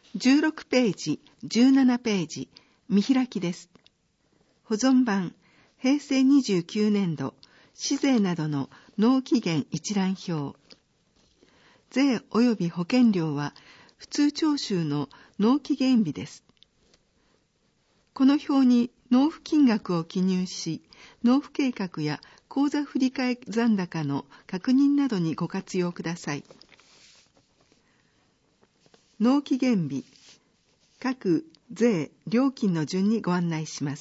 16ページ、17ページ、見開きです。保存版、平成29年度、市税などの納期限一覧表。税及び保険料は、普通徴収の納期限日です。この表に納付金額を記入し、納付計画や口座振替残高の確認などにご活用ください。納期限日、各税・料金の順にご案内します。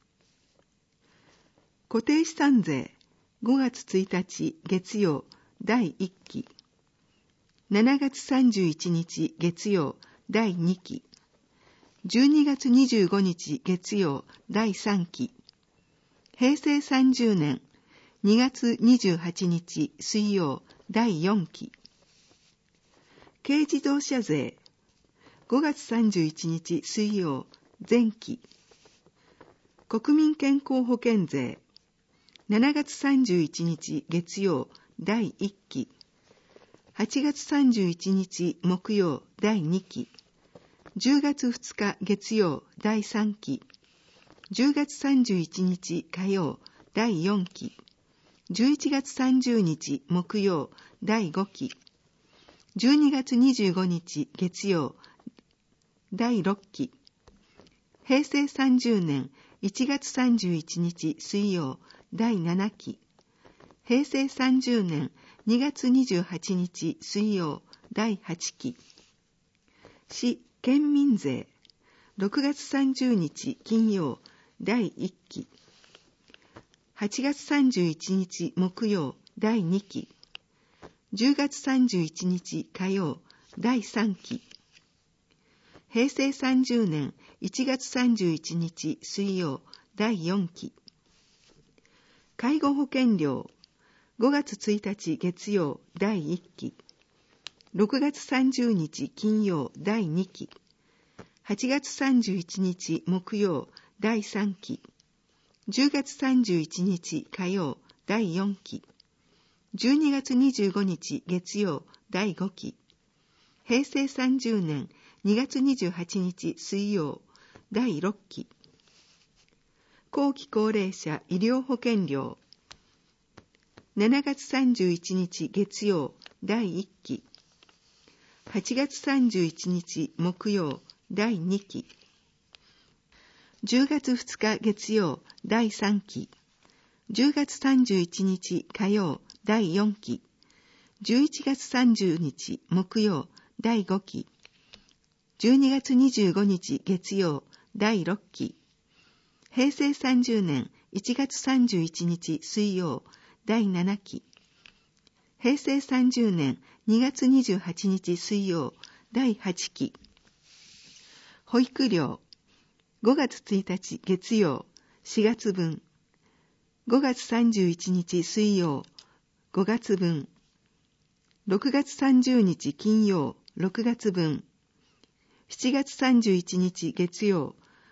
固定資産税、5月1日月曜第1期。7月31日月曜第2期。12月25日月曜第3期。平成30年2月28日水曜第4期。軽自動車税、5月31日水曜前期。国民健康保険税、7月31日月曜第1期。8月31日木曜第2期。10月2日月曜第3期。10月31日火曜第4期。11月30日木曜第5期。12月25日月曜第6期。平成30年1月31日水曜第7期。平成30年2月28日水曜第8期。市県民税、6月30日金曜第1期。8月31日木曜第2期。10月31日火曜第3期。平成30年1月31日水曜第4期。介護保険料、5月1日月曜第1期。6月30日金曜第2期。8月31日木曜第3期。10月31日火曜第4期。12月25日月曜第5期。平成30年2月28日水曜第6期。後期高齢者医療保険料、7月31日月曜第1期。8月31日木曜第2期。10月2日月曜第3期。10月31日火曜第4期。11月30日木曜第5期。12月25日月曜第6期。平成30年1月31日水曜第7期。平成30年2月28日水曜第8期。保育料、5月1日月曜4月分。5月31日水曜5月分。6月30日金曜6月分。7月31日月曜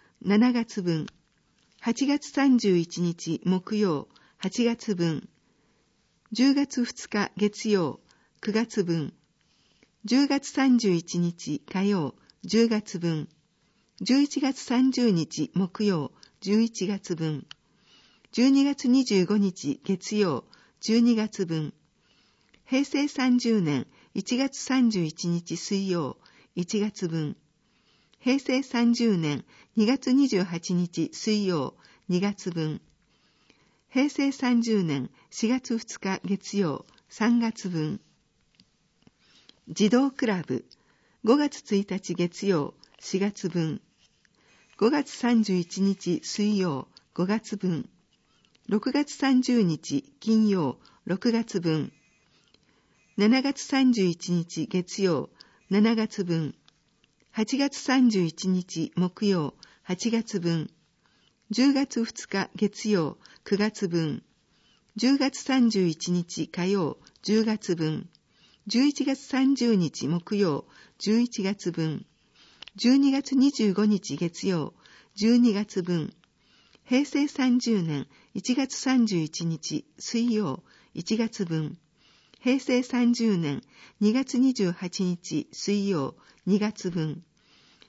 7月分。8月31日木曜8月分。10月2日月曜9月分。10月31日火曜10月分。11月30日木曜11月分。12月25日月曜12月分。平成30年1月31日水曜1月分。平成30年2月28日水曜2月分。平成30年4月2日月曜3月分。児童クラブ、5月1日月曜4月分。5月31日水曜5月分。6月30日金曜6月分。7月31日月曜7月分。8月31日木曜8月分。10月2日月曜9月分。10月31日火曜10月分。11月30日木曜11月分。12月25日月曜12月分。平成30年1月31日水曜1月分。平成30年2月28日水曜2月分。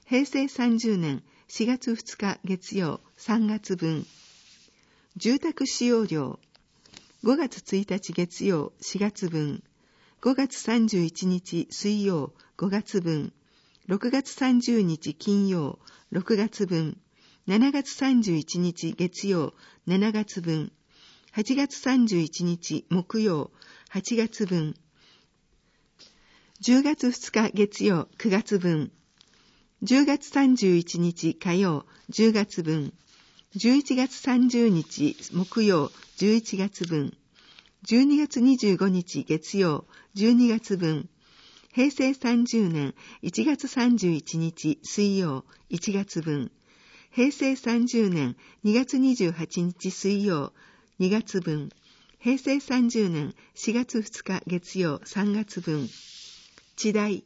平成30年4月2日月曜3月分。住宅使用料5月1日月曜4月分。5月31日水曜5月分。6月30日金曜6月分。7月31日月曜7月分。8月31日木曜8月分。10月2日月曜9月分。10月31日火曜10月分。11月30日木曜11月分。12月25日月曜12月分。平成30年1月31日水曜1月分。平成30年2月28日水曜2月分。平成30年4月2日月曜3月分。地代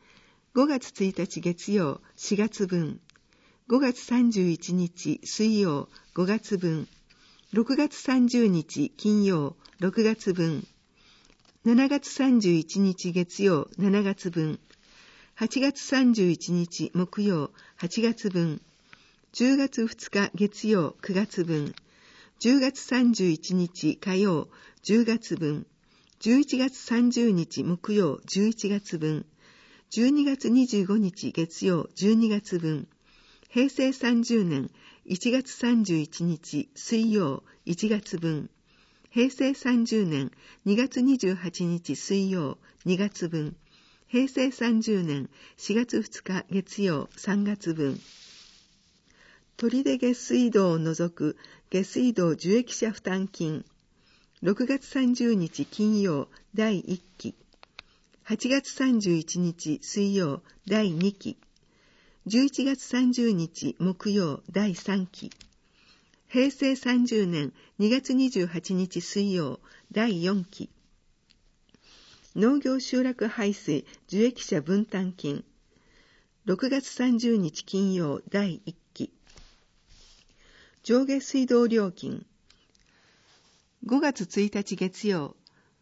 5月1日月曜4月分。5月31日水曜5月分。6月30日金曜6月分。7月31日月曜7月分。8月31日木曜8月分。10月2日月曜9月分。10月31日火曜10月分。11月30日木曜11月分。12月25日月曜12月分。平成30年1月31日水曜1月分。平成30年2月28日水曜2月分。平成30年4月2日月曜3月分。取手下水道を除く下水道受益者負担金。6月30日金曜第1期。8月31日水曜第2期。11月30日木曜第3期。平成30年2月28日水曜第4期。農業集落排水受益者分担金。6月30日金曜第1期。上下水道料金。5月1日月曜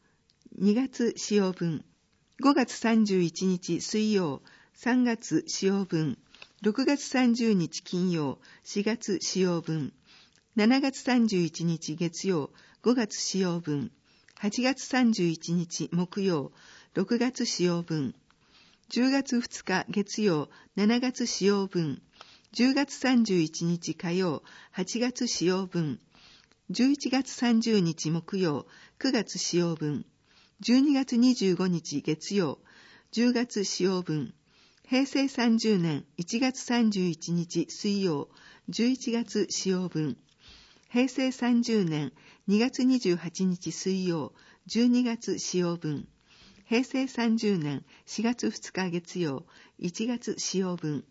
2月使用分。5月31日水曜3月使用分。6月30日金曜4月使用分。7月31日月曜5月使用分。8月31日木曜6月使用分。10月2日月曜7月使用分。10月31日火曜8月使用分。11月30日木曜9月使用分。12月25日月曜10月使用分。平成30年1月31日水曜11月使用分。平成30年2月28日水曜12月使用分。平成30年4月2日月曜1月使用分。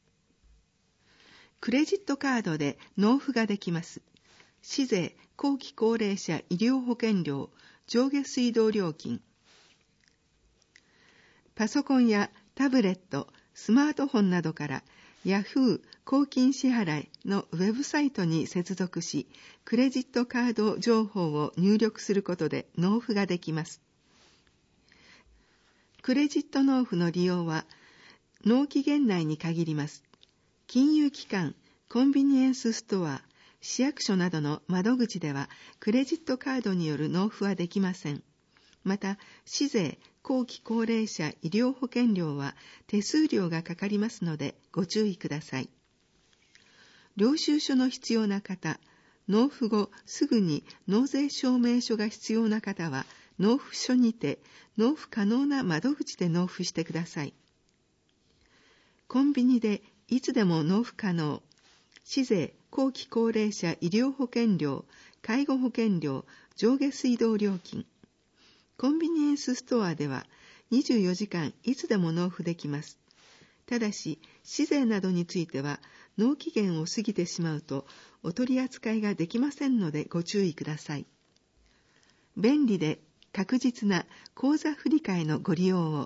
クレジットカードで納付ができます。市税、後期高齢者医療保険料、上下水道料金。パソコンやタブレット、スマートフォンなどから Yahoo 公金支払いのウェブサイトに接続し、クレジットカード情報を入力することで納付ができます。クレジット納付の利用は納期限内に限ります。金融機関、コンビニエンスストア、市役所などの窓口ではクレジットカードによる納付はできません。また、市税、後期高齢者医療保険料は手数料がかかりますのでご注意ください。領収書の必要な方、納付後すぐに納税証明書が必要な方は納付書にて納付可能な窓口で納付してください。コンビニでいつでも納付可能。市税、後期高齢者医療保険料、介護保険料、上下水道料金。コンビニエンスストアでは24時間いつでも納付できます。ただし、市税などについては納期限を過ぎてしまうとお取り扱いができませんのでご注意ください。便利で確実な口座振替のご利用を。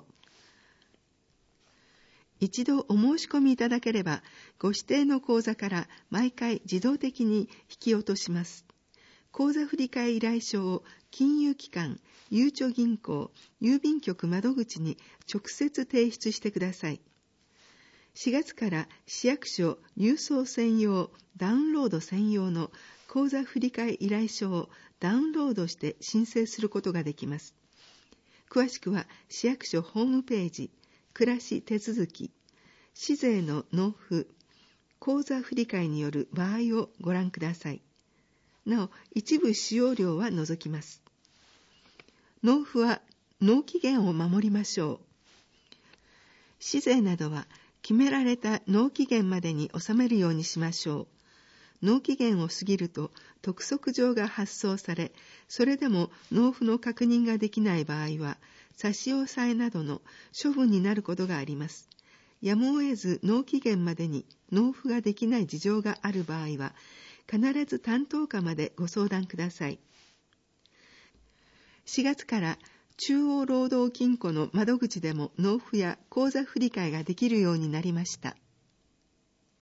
一度お申し込みいただければ、ご指定の口座から毎回自動的に引き落とします。口座振替依頼書を金融機関、ゆうちょ銀行、郵便局窓口に直接提出してください。 4月から市役所郵送専用、ダウンロード専用の口座振替依頼書をダウンロードして申請することができます。詳しくは市役所ホームページ、暮らし手続き、市税の納付、口座振替による場合をご覧ください。なお、一部使用料は除きます。納付は納期限を守りましょう。市税などは決められた納期限までに納めるようにしましょう。納期限を過ぎると督促状が発送され、それでも納付の確認ができない場合は、差し押さえなどの処分になることがあります。やむを得ず納期限までに納付ができない事情がある場合は、必ず担当課までご相談ください。4月から中央労働金庫の窓口でも納付や口座振替ができるようになりました。